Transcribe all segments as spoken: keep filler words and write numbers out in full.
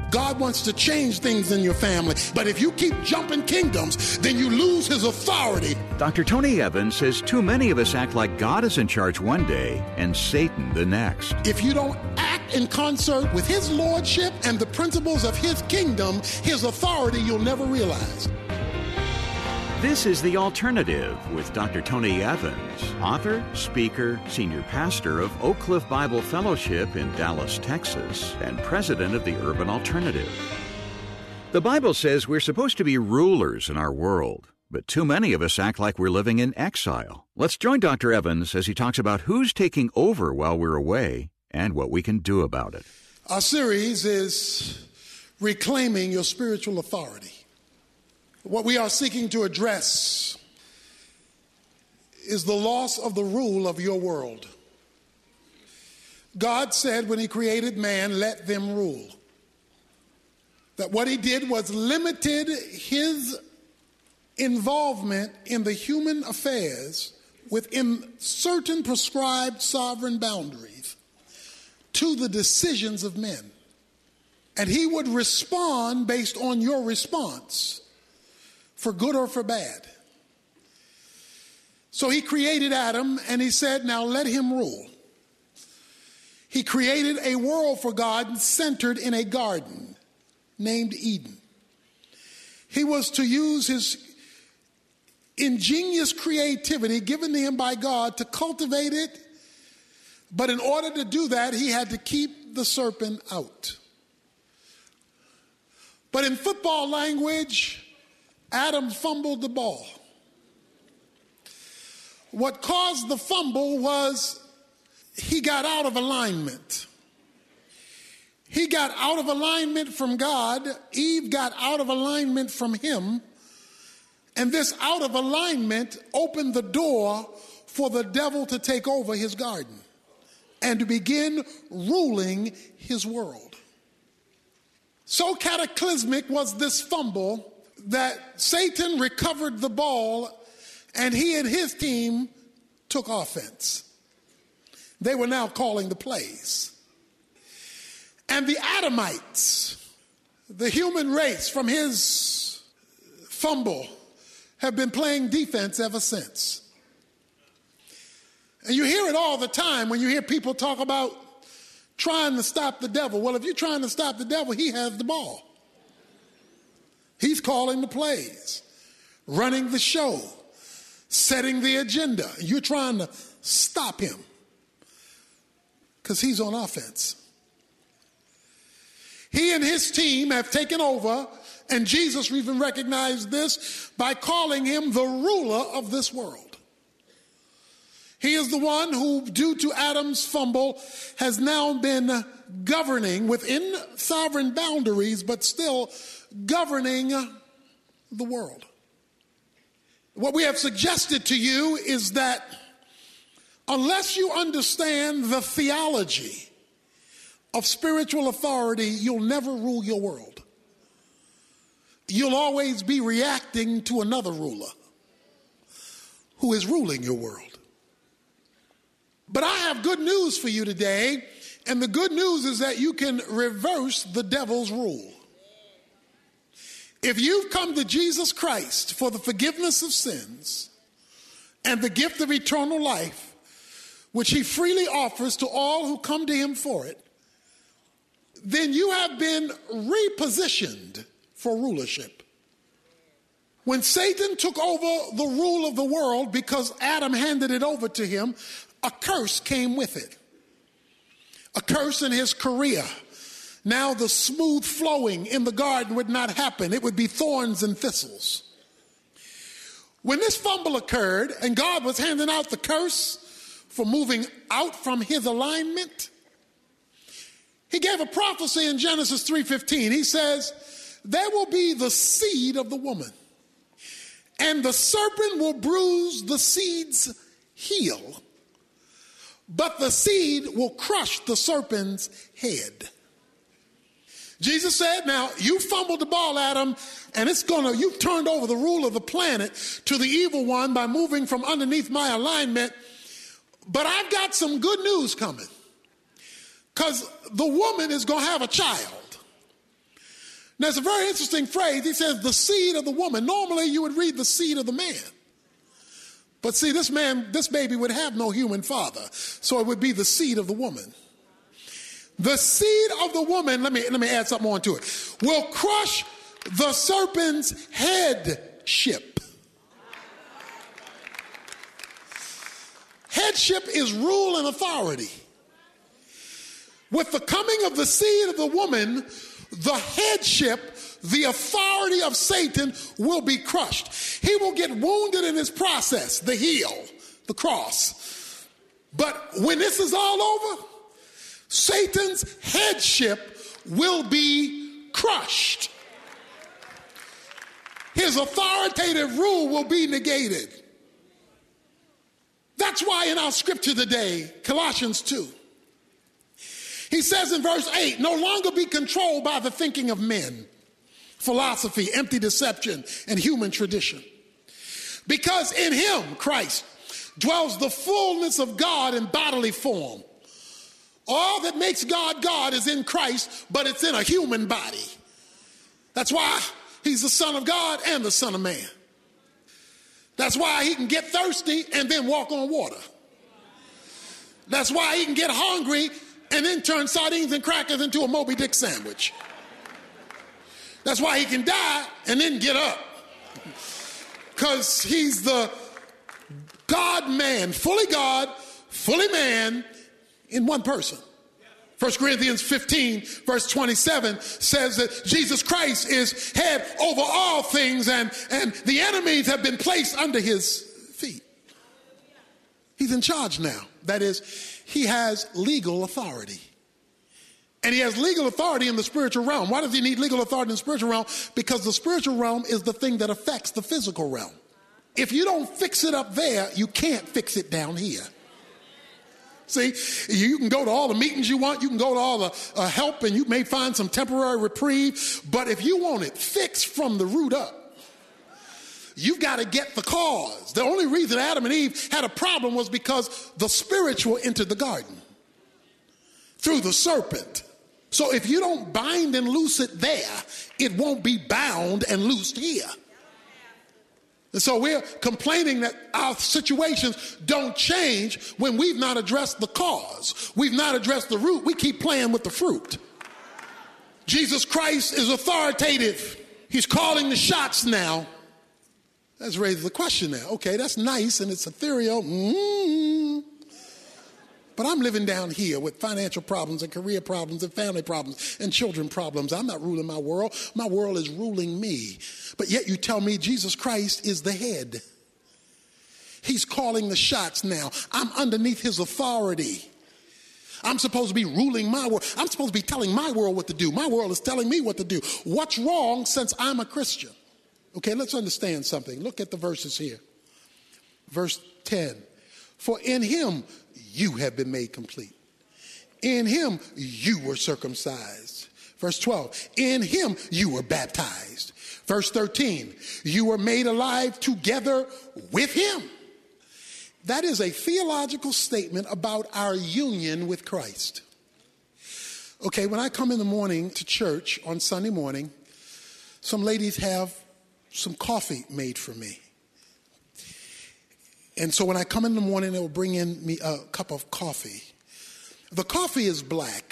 God wants to change things in your family. But if you keep jumping kingdoms, then you lose his authority. Doctor Tony Evans says too many of us act like God is in charge one day and Satan the next. If you don't act in concert with his lordship and the principles of his kingdom, his authority, you'll never realize. This is The Alternative with Doctor Tony Evans, author, speaker, senior pastor of Oak Cliff Bible Fellowship in Dallas, Texas, and president of the Urban Alternative. The Bible says we're supposed to be rulers in our world, but too many of us act like we're living in exile. Let's join Doctor Evans as he talks about who's taking over while we're away and what we can do about it. Our series is Reclaiming Your Spiritual Authority. What we are seeking to address is the loss of the rule of your world. God said when he created man, let them rule. That what he did was limited his involvement in the human affairs within certain prescribed sovereign boundaries to the decisions of men. And he would respond based on your response, for good or for bad. So he created Adam and he said, now let him rule. He created a world for God centered in a garden named Eden. He was to use his ingenious creativity given to him by God to cultivate it, but in order to do that, he had to keep the serpent out. But in football language, Adam fumbled the ball. What caused the fumble was he got out of alignment. He got out of alignment from God. Eve got out of alignment from him. And this out of alignment opened the door for the devil to take over his garden and to begin ruling his world. So cataclysmic was this fumble that Satan recovered the ball and he and his team took offense. They were now calling the plays. And the Adamites, the human race from his fumble, have been playing defense ever since. And you hear it all the time when you hear people talk about trying to stop the devil. Well, if you're trying to stop the devil, he has the ball. He's calling the plays, running the show, setting the agenda. You're trying to stop him because he's on offense. He and his team have taken over, and Jesus even recognized this by calling him the ruler of this world. He is the one who, due to Adam's fumble, has now been governing within sovereign boundaries, but still governing the world. What we have suggested to you is that unless you understand the theology of spiritual authority, you'll never rule your world. You'll always be reacting to another ruler who is ruling your world. But I have good news for you today, and the good news is that you can reverse the devil's rule. If you've come to Jesus Christ for the forgiveness of sins and the gift of eternal life, which he freely offers to all who come to him for it, then you have been repositioned for rulership. When Satan took over the rule of the world because Adam handed it over to him, a curse came with it. A curse in his career. Now the smooth flowing in the garden would not happen. It would be thorns and thistles. When this fumble occurred and God was handing out the curse for moving out from his alignment, he gave a prophecy in Genesis three fifteen. He says, there will be the seed of the woman, and the serpent will bruise the seed's heel, but the seed will crush the serpent's head. Jesus said, now you fumbled the ball, Adam, and it's gonna, you've turned over the rule of the planet to the evil one by moving from underneath my alignment. But I've got some good news coming, because the woman is gonna have a child. Now, it's a very interesting phrase. He says, the seed of the woman. Normally, you would read the seed of the man. But see, this man, this baby would have no human father. So it would be the seed of the woman. The seed of the woman, let me, let me add something more to it, will crush the serpent's headship. Headship is rule and authority. With the coming of the seed of the woman, the headship, the authority of Satan will be crushed. He will get wounded in his process, the heel, the cross. But when this is all over, Satan's headship will be crushed. His authoritative rule will be negated. That's why in our scripture today, Colossians two, he says in verse eight, no longer be controlled by the thinking of men, philosophy, empty deception, and human tradition. Because in him, Christ, dwells the fullness of God in bodily form. All that makes God God is in Christ, but it's in a human body. That's why he's the Son of God and the Son of Man. That's why he can get thirsty and then walk on water. That's why he can get hungry and then turn sardines and crackers into a Moby Dick sandwich. That's why he can die and then get up. Because he's the God-man, fully God, fully man in one person. First Corinthians fifteen, verse twenty-seven says that Jesus Christ is head over all things, and, and the enemies have been placed under his feet. He's in charge now. That is, he has legal authority. And he has legal authority in the spiritual realm. Why does he need legal authority in the spiritual realm? Because the spiritual realm is the thing that affects the physical realm. If you don't fix it up there, you can't fix it down here. See, you can go to all the meetings you want, you can go to all the uh, help, and you may find some temporary reprieve, but if you want it fixed from the root up, you've got to get the cause. The only reason Adam and Eve had a problem was because the spiritual entered the garden through the serpent. So if you don't bind and loose it there, it won't be bound and loosed here. And so we're complaining that our situations don't change when we've not addressed the cause. We've not addressed the root. We keep playing with the fruit. Jesus Christ is authoritative. He's calling the shots now. That raises the question now. Okay, that's nice and it's ethereal. Mm-hmm. But I'm living down here with financial problems and career problems and family problems and children problems. I'm not ruling my world. My world is ruling me. But yet you tell me Jesus Christ is the head. He's calling the shots now. I'm underneath his authority. I'm supposed to be ruling my world. I'm supposed to be telling my world what to do. My world is telling me what to do. What's wrong since I'm a Christian? Okay, let's understand something. Look at the verses here. Verse ten. For in him you have been made complete. In him you were circumcised. Verse twelve, in him you were baptized. Verse thirteen, you were made alive together with him. That is a theological statement about our union with Christ. Okay, when I come in the morning to church on Sunday morning, some ladies have some coffee made for me. And so when I come in the morning, they will bring in me a cup of coffee. The coffee is black,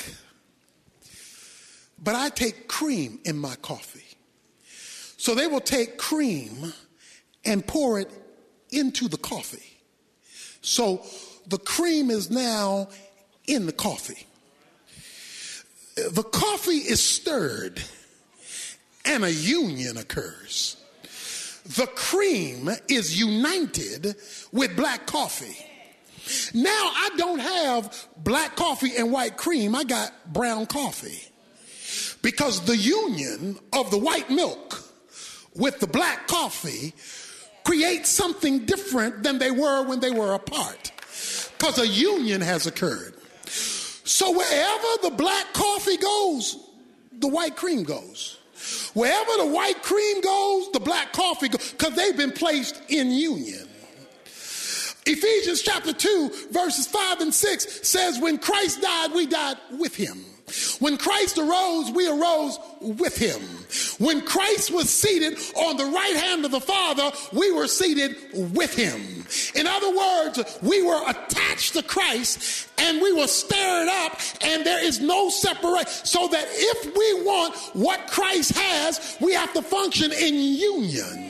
but I take cream in my coffee. So they will take cream and pour it into the coffee. So the cream is now in the coffee. The coffee is stirred and a union occurs. The cream is united with black coffee. Now I don't have black coffee and white cream. I got brown coffee. Because the union of the white milk with the black coffee creates something different than they were when they were apart. Because a union has occurred. So wherever the black coffee goes, the white cream goes. Wherever the white cream goes, the black coffee goes, because they've been placed in union. Ephesians chapter two, verses five and six says, when Christ died, we died with him. When Christ arose, we arose with him. When Christ was seated on the right hand of the Father, we were seated with him. In other words, we were attached to Christ and we were stirred up, and there is no separation. So that if we want what Christ has, we have to function in union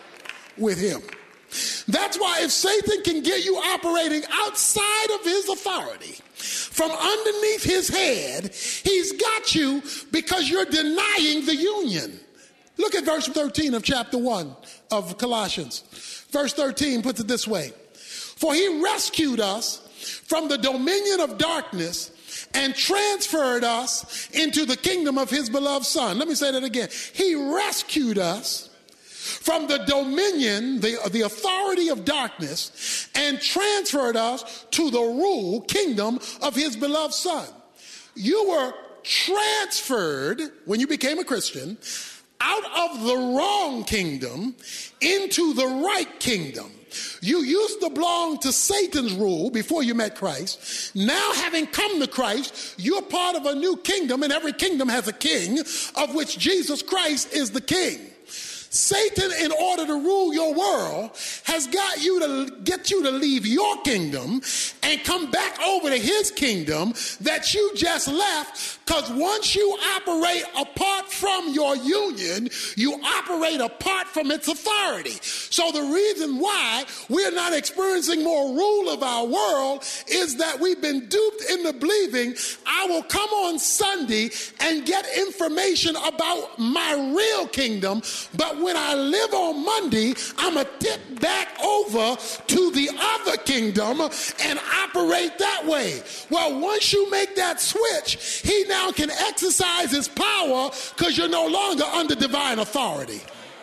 with him. That's why if Satan can get you operating outside of his authority, from underneath his head, he's got you because you're denying the union. Look at verse thirteen of chapter one of Colossians. Verse thirteen puts it this way: for he rescued us from the dominion of darkness and transferred us into the kingdom of his beloved Son. Let me say that again. He rescued us from the dominion, the, the authority of darkness, and transferred us to the rule, kingdom of his beloved Son. You were transferred, when you became a Christian, out of the wrong kingdom into the right kingdom. You used to belong to Satan's rule before you met Christ. Now, having come to Christ, you're part of a new kingdom, and every kingdom has a king, of which Jesus Christ is the king. Satan, in order to rule your world, has got you to get you to leave your kingdom and come back over to his kingdom that you just left, because once you operate apart from your union, you operate apart from its authority. So the reason why we're not experiencing more rule of our world is that we've been duped into believing I will come on Sunday and get information about my real kingdom, but when I live on Monday, I'm going to tip back over to the other kingdom and operate that way. Well, once you make that switch, he now can exercise his power because you're no longer under divine authority.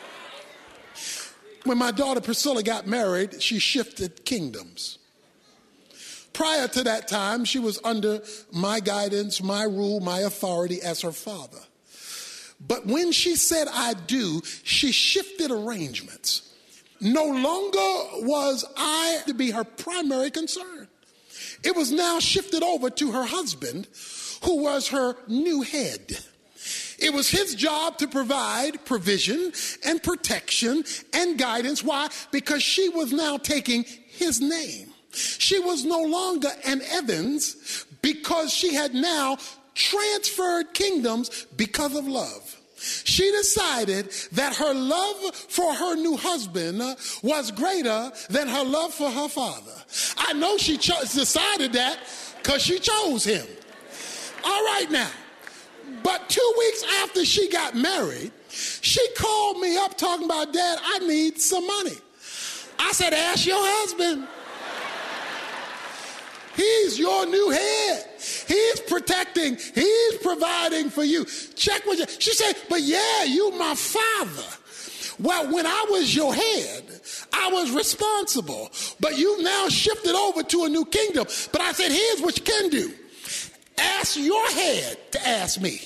When my daughter Priscilla got married, she shifted kingdoms. Prior to that time, she was under my guidance, my rule, my authority as her father. But when she said I do, she shifted arrangements. No longer was I to be her primary concern. It was now shifted over to her husband, who was her new head. It was his job to provide provision and protection and guidance. Why? Because she was now taking his name. She was no longer an Evans because she had now transferred kingdoms because of love. She decided that her love for her new husband was greater than her love for her father. I know she cho- decided that because she chose him. All right now. But two weeks after she got married, she called me up talking about, Dad, I need some money. I said, ask your husband. He's your new head. He's protecting. He's providing for you. Check with you. She said, but yeah, you my father. Well, when I was your head, I was responsible. But you've now shifted over to a new kingdom. But I said, here's what you can do. Ask your head to ask me.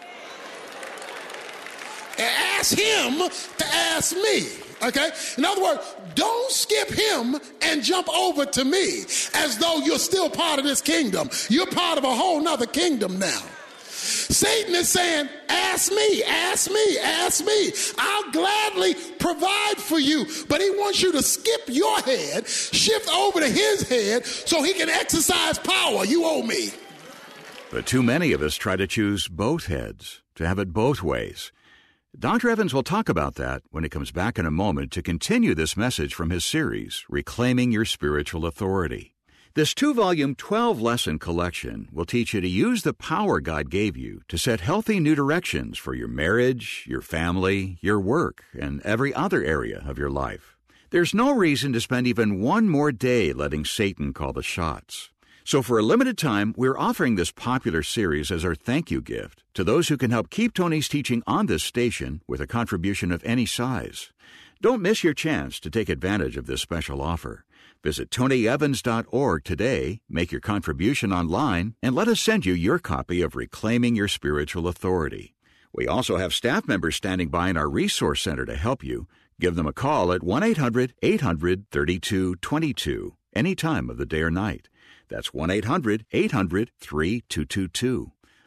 And ask him to ask me. Okay? In other words, don't skip him and jump over to me as though you're still part of this kingdom. You're part of a whole nother kingdom now. Satan is saying, ask me, ask me, ask me. I'll gladly provide for you. But he wants you to skip your head, shift over to his head so he can exercise power. You owe me. But too many of us try to choose both heads, to have it both ways. Doctor Evans will talk about that when he comes back in a moment to continue this message from his series, Reclaiming Your Spiritual Authority. This two-volume, twelve-lesson collection will teach you to use the power God gave you to set healthy new directions for your marriage, your family, your work, and every other area of your life. There's no reason to spend even one more day letting Satan call the shots. So for a limited time, we're offering this popular series as our thank you gift to those who can help keep Tony's teaching on this station with a contribution of any size. Don't miss your chance to take advantage of this special offer. Visit tony evans dot org today, make your contribution online, and let us send you your copy of Reclaiming Your Spiritual Authority. We also have staff members standing by in our Resource Center to help you. Give them a call at one eight hundred eight hundred thirty-two twenty-two any time of the day or night. That's one eight hundred eight hundred three two two two.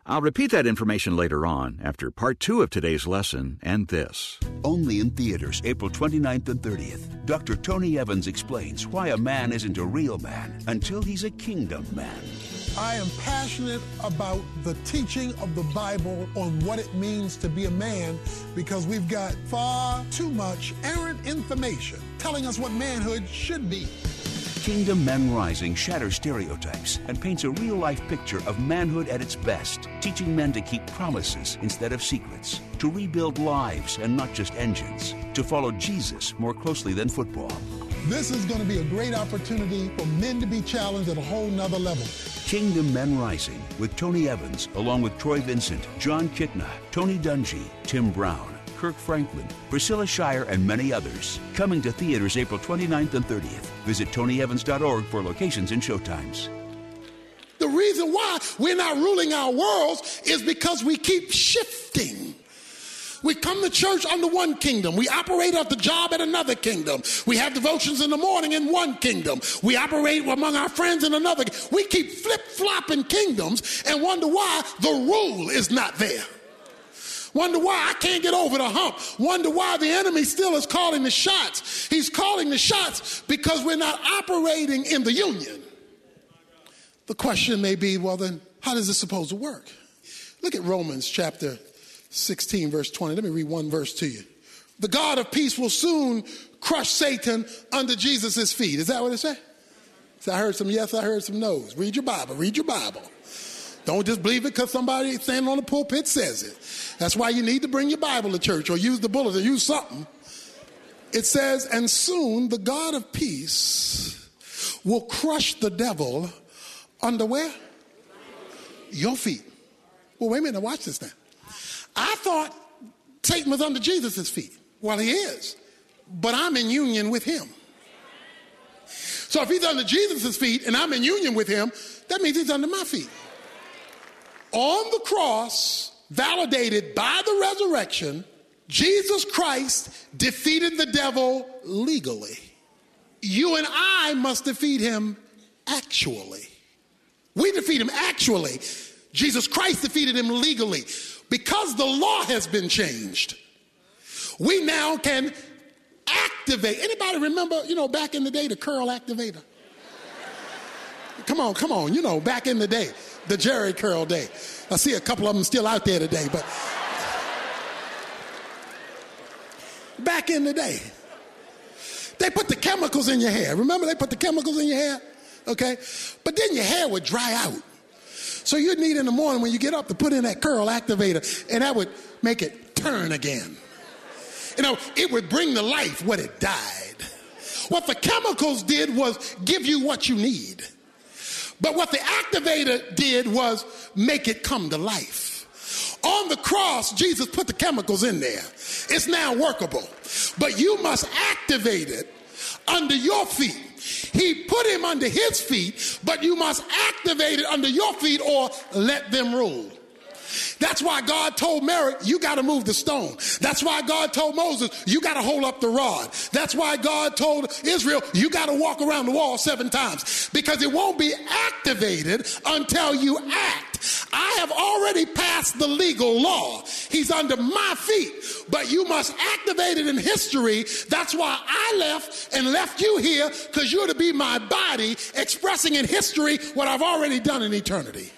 I'll repeat that information later on after part two of today's lesson and this. Only in theaters, April twenty-ninth and thirtieth. Doctor Tony Evans explains why a man isn't a real man until he's a kingdom man. I am passionate about the teaching of the Bible on what it means to be a man, because we've got far too much errant information telling us what manhood should be. Kingdom Men Rising shatters stereotypes and paints a real-life picture of manhood at its best, teaching men to keep promises instead of secrets, to rebuild lives and not just engines, to follow Jesus more closely than football. This is going to be a great opportunity for men to be challenged at a whole nother level. Kingdom Men Rising with Tony Evans, along with Troy Vincent, John Kitna, Tony Dungy, Tim Brown, Kirk Franklin, Priscilla Shire, and many others. Coming to theaters April twenty-ninth and thirtieth. Visit tony evans dot org for locations and showtimes. The reason why we're not ruling our worlds is because we keep shifting. We come to church under one kingdom. We operate at the job at another kingdom. We have devotions in the morning in one kingdom. We operate among our friends in another. We keep flip-flopping kingdoms and wonder why the rule is not there. Wonder why I can't get over the hump. Wonder why the enemy still is calling the shots. He's calling the shots because we're not operating in the union. The question may be, well then, how does this supposed to work? Look at Romans chapter sixteen, verse twenty. Let me read one verse to you. The God of peace will soon crush Satan under Jesus' feet. Is that what it says? So I heard some yes, I heard some no's. Read your Bible. Read your Bible. Don't just believe it because somebody standing on the pulpit says it. That's why you need to bring your Bible to church or use the bulletin, use something. It says, and soon the God of peace will crush the devil under where? Your feet. Well, wait a minute, watch this now. I thought Satan was under Jesus' feet. Well, he is. But I'm in union with him. So if he's under Jesus' feet and I'm in union with him, that means he's under my feet. On the cross, validated by the resurrection, Jesus Christ defeated the devil legally. You and I must defeat him actually. We defeat him actually. Jesus Christ defeated him legally. Because the law has been changed, we now can activate. Anybody remember, you know, back in the day, the curl activator? Come on, come on, you know, back in the day, the Jerry curl day. I see a couple of them still out there today, but back in the day, they put the chemicals in your hair. Remember they put the chemicals in your hair? Okay? But then your hair would dry out. So you'd need in the morning when you get up to put in that curl activator, and that would make it turn again. You know, it would bring to life what it died. What the chemicals did was give you what you need. But what the activator did was make it come to life. On the cross, Jesus put the chemicals in there. It's now workable. But you must activate it under your feet. He put him under his feet, but you must activate it under your feet or let them rule. That's why God told Mary, you got to move the stone. That's why God told Moses, you got to hold up the rod. That's why God told Israel, you got to walk around the wall seven times, because it won't be activated until you act. I have already passed the legal law. He's under my feet, but you must activate it in history. That's why I left and left you here, because you're to be my body expressing in history what I've already done in eternity.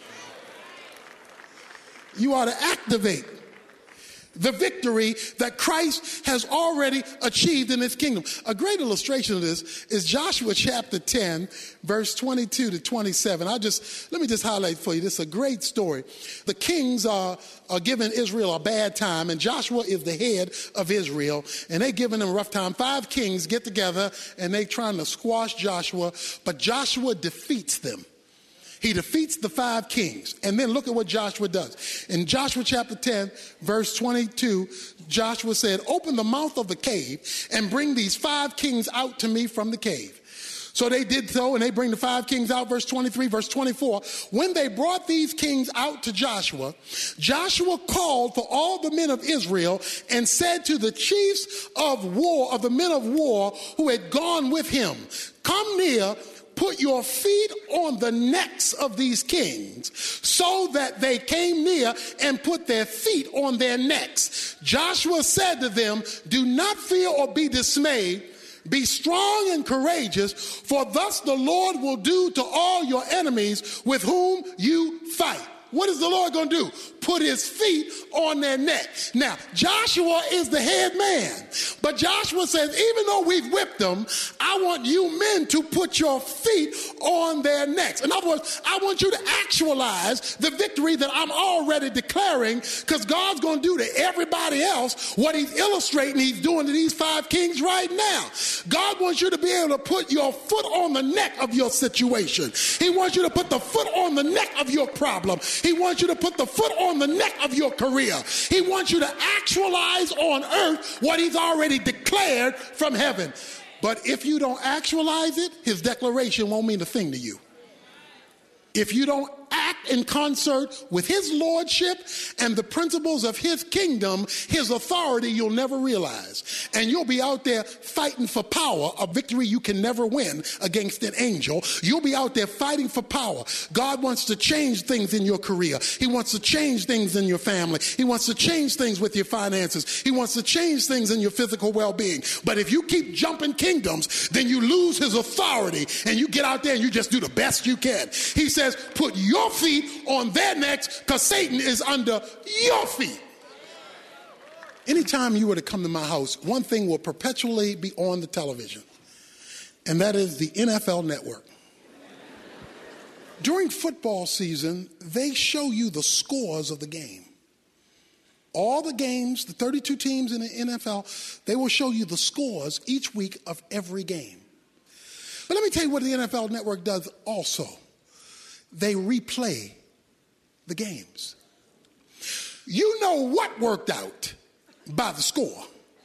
You ought to activate the victory that Christ has already achieved in his kingdom. A great illustration of this is Joshua chapter ten, verse twenty-two to twenty-seven. I just, let me just highlight for you. This is a great story. The kings are, are giving Israel a bad time, and Joshua is the head of Israel, and they're giving them a rough time. Five kings get together, and they're trying to squash Joshua, but Joshua defeats them. He defeats the five kings. And then look at what Joshua does. In Joshua chapter ten, verse twenty-two, Joshua said, open the mouth of the cave and bring these five kings out to me from the cave. So they did so, and they bring the five kings out, verse twenty-three, verse twenty-four. When they brought these kings out to Joshua, Joshua called for all the men of Israel and said to the chiefs of war, of the men of war who had gone with him, come near, put your feet on the necks of these kings so that they came near and put their feet on their necks. Joshua said to them, do not fear or be dismayed. Be strong and courageous, for thus the Lord will do to all your enemies with whom you fight. What is the Lord going to do? Put his feet on their neck. Now, Joshua is the head man. But Joshua says, even though we've whipped them, I want you men to put your feet on their necks. In other words, I want you to actualize the victory that I'm already declaring, because God's going to do to everybody else what he's illustrating he's doing to these five kings right now. God wants you to be able to put your foot on the neck of your situation. He wants you to put the foot on the neck of your problem. He wants you to put the foot on the neck of your career. He wants you to actualize on earth what he's already declared from heaven. But if you don't actualize it, his declaration won't mean a thing to you. If you don't act in concert with his lordship and the principles of his kingdom, his authority, you'll never realize. And you'll be out there fighting for power, a victory you can never win against an angel. You'll be out there fighting for power. God wants to change things in your career. He wants to change things in your family. He wants to change things with your finances. He wants to change things in your physical well-being. But if you keep jumping kingdoms, then you lose his authority and you get out there and you just do the best you can. He says, put your feet on their necks, because Satan is under your feet. Anytime you were to come to my house, one thing will perpetually be on the television, and that is the N F L Network. During football season, they show you the scores of the game. All the games, the thirty-two teams in the N F L, they will show you the scores each week of every game. But let me tell you what the N F L Network does also. They replay the games. You know what worked out by the score.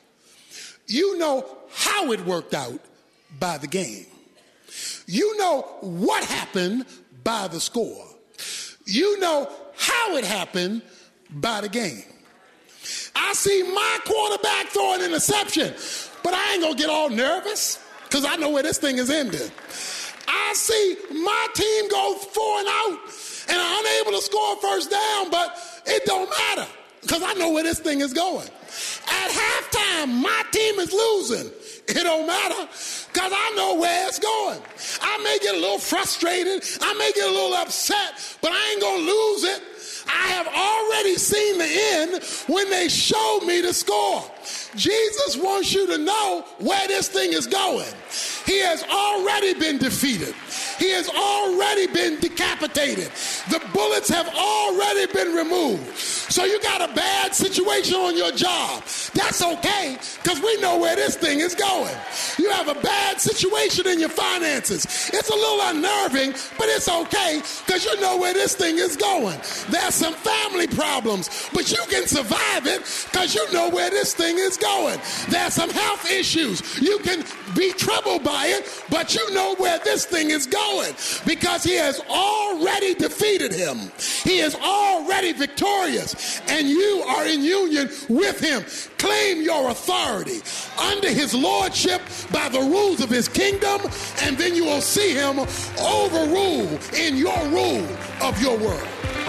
You know how it worked out by the game. You know what happened by the score. You know how it happened by the game. I see my quarterback throw an interception, but I ain't gonna get all nervous because I know where this thing is ending. I see my team go four and out and are unable to score a first down, but it don't matter because I know where this thing is going. At halftime, my team is losing. It don't matter because I know where it's going. I may get a little frustrated. I may get a little upset, but I ain't going to lose it. I have already seen the end when they showed me the score. Jesus wants you to know where this thing is going. He has already been defeated. He has already been decapitated. The bullets have already been removed. So you got a bad situation on your job. That's okay, because we know where this thing is going. You have a bad situation in your finances. It's a little unnerving, but it's okay, because you know where this thing is going. There's some family problems, but you can survive it, because you know where this thing is going. There's some health issues. You can be troubled by it, but you know where this thing is going, because he has already defeated him. He is already victorious, and you are in union with him. Claim your authority under his lordship by the rules of his kingdom, and then you will see him overrule in your rule of your world.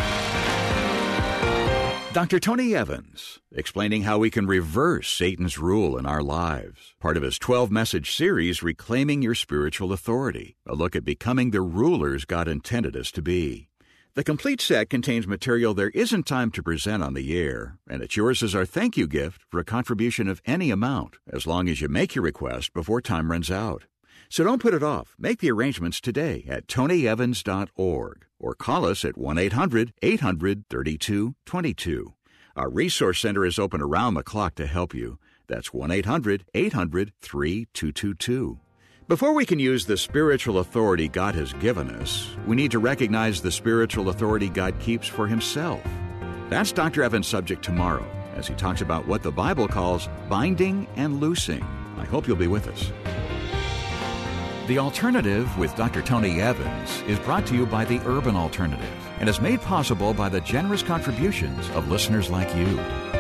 Doctor Tony Evans, explaining how we can reverse Satan's rule in our lives. Part of his twelve-message series, Reclaiming Your Spiritual Authority, a look at becoming the rulers God intended us to be. The complete set contains material there isn't time to present on the air, and it's yours as our thank you gift for a contribution of any amount, as long as you make your request before time runs out. So don't put it off. Make the arrangements today at tony evans dot org or call us at one eight hundred eight hundred thirty-two twenty-two. Our resource center is open around the clock to help you. That's one eight hundred eight hundred thirty-two twenty-two. Before we can use the spiritual authority God has given us, we need to recognize the spiritual authority God keeps for himself. That's Doctor Evans' subject tomorrow, as he talks about what the Bible calls binding and loosing. I hope you'll be with us. The Alternative with Doctor Tony Evans is brought to you by the Urban Alternative and is made possible by the generous contributions of listeners like you.